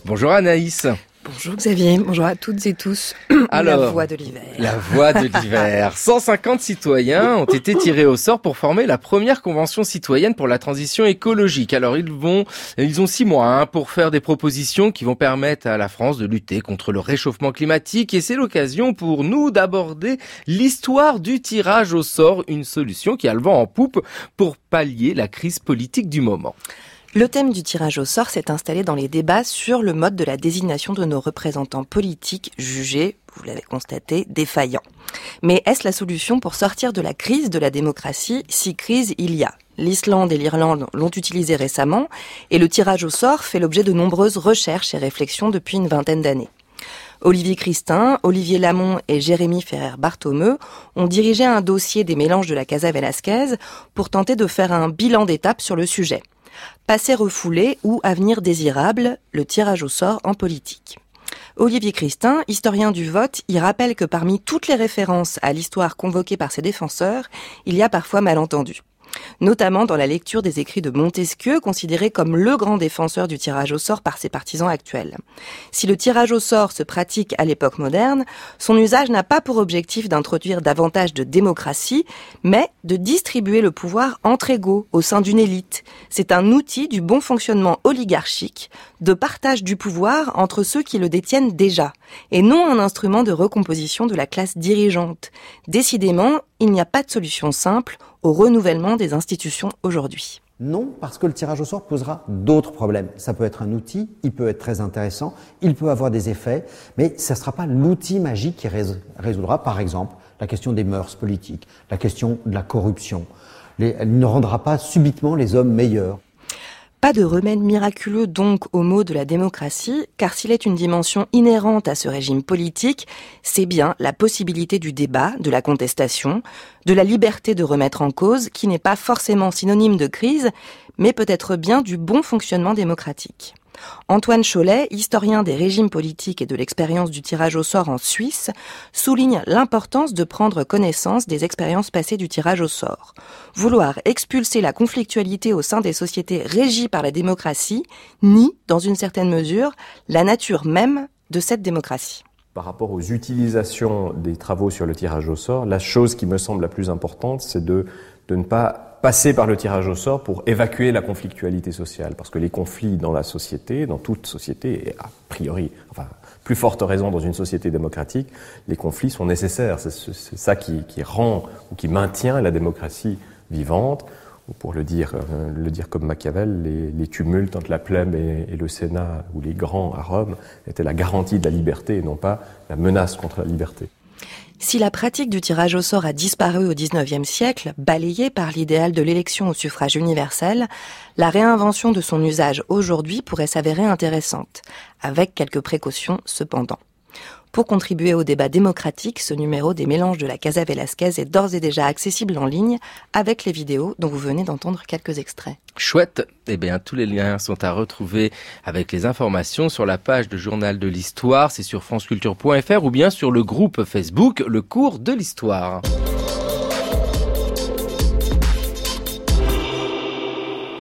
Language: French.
Bonjour Anaïs. Bonjour Xavier, bonjour à toutes et tous. Alors, la voix de l'hiver. La voix de l'hiver. 150 citoyens ont été tirés au sort pour former la première convention citoyenne pour la transition écologique. Alors ils ont 6 mois pour faire des propositions qui vont permettre à la France de lutter contre le réchauffement climatique. Et c'est l'occasion pour nous d'aborder l'histoire du tirage au sort, une solution qui a le vent en poupe pour pallier la crise politique du moment. Le thème du tirage au sort s'est installé dans les débats sur le mode de la désignation de nos représentants politiques jugés, vous l'avez constaté, défaillants. Mais est-ce la solution pour sortir de la crise de la démocratie, si crise il y a ? L'Islande et l'Irlande l'ont utilisé récemment et le tirage au sort fait l'objet de nombreuses recherches et réflexions depuis une vingtaine d'années. Olivier Christin, Olivier Lamont et Jérémy Ferrer-Barthomeu ont dirigé un dossier des mélanges de la Casa Velasquez pour tenter de faire un bilan d'étape sur le sujet. Passé refoulé ou avenir désirable, le tirage au sort en politique. Olivier Christin, historien du vote, y rappelle que parmi toutes les références à l'histoire convoquées par ses défenseurs, il y a parfois malentendu. Notamment dans la lecture des écrits de Montesquieu, considéré comme le grand défenseur du tirage au sort par ses partisans actuels. Si le tirage au sort se pratique à l'époque moderne, son usage n'a pas pour objectif d'introduire davantage de démocratie, mais de distribuer le pouvoir entre égaux au sein d'une élite. C'est un outil du bon fonctionnement oligarchique, de partage du pouvoir entre ceux qui le détiennent déjà, et non un instrument de recomposition de la classe dirigeante. Décidément, il n'y a pas de solution simple au renouvellement des institutions aujourd'hui. Non, parce que le tirage au sort posera d'autres problèmes. Ça peut être un outil, il peut être très intéressant, il peut avoir des effets, mais ça ne sera pas l'outil magique qui résoudra, par exemple, la question des mœurs politiques, la question de la corruption. Il ne rendra pas subitement les hommes meilleurs. Pas de remède miraculeux donc au mot de la démocratie, car s'il est une dimension inhérente à ce régime politique, c'est bien la possibilité du débat, de la contestation, de la liberté de remettre en cause, qui n'est pas forcément synonyme de crise, mais peut-être bien du bon fonctionnement démocratique. Antoine Chollet, historien des régimes politiques et de l'expérience du tirage au sort en Suisse, souligne l'importance de prendre connaissance des expériences passées du tirage au sort. Vouloir expulser la conflictualité au sein des sociétés régies par la démocratie nie, dans une certaine mesure, la nature même de cette démocratie. Par rapport aux utilisations des travaux sur le tirage au sort, la chose qui me semble la plus importante, c'est de ne pas passer par le tirage au sort pour évacuer la conflictualité sociale. Parce que les conflits dans la société, dans toute société, et a priori, plus forte raison dans une société démocratique, les conflits sont nécessaires. C'est ça qui rend ou qui maintient la démocratie vivante. Ou pour le dire comme Machiavel, les tumultes entre la plèbe et le Sénat, ou les grands à Rome, étaient la garantie de la liberté et non pas la menace contre la liberté. Si la pratique du tirage au sort a disparu au XIXe siècle, balayée par l'idéal de l'élection au suffrage universel, la réinvention de son usage aujourd'hui pourrait s'avérer intéressante, avec quelques précautions cependant. Pour contribuer au débat démocratique, ce numéro des mélanges de la Casa Velasquez est d'ores et déjà accessible en ligne avec les vidéos dont vous venez d'entendre quelques extraits. Chouette. Eh bien, tous les liens sont à retrouver avec les informations sur la page de Journal de l'Histoire. C'est sur franceculture.fr ou bien sur le groupe Facebook Le Cours de l'Histoire.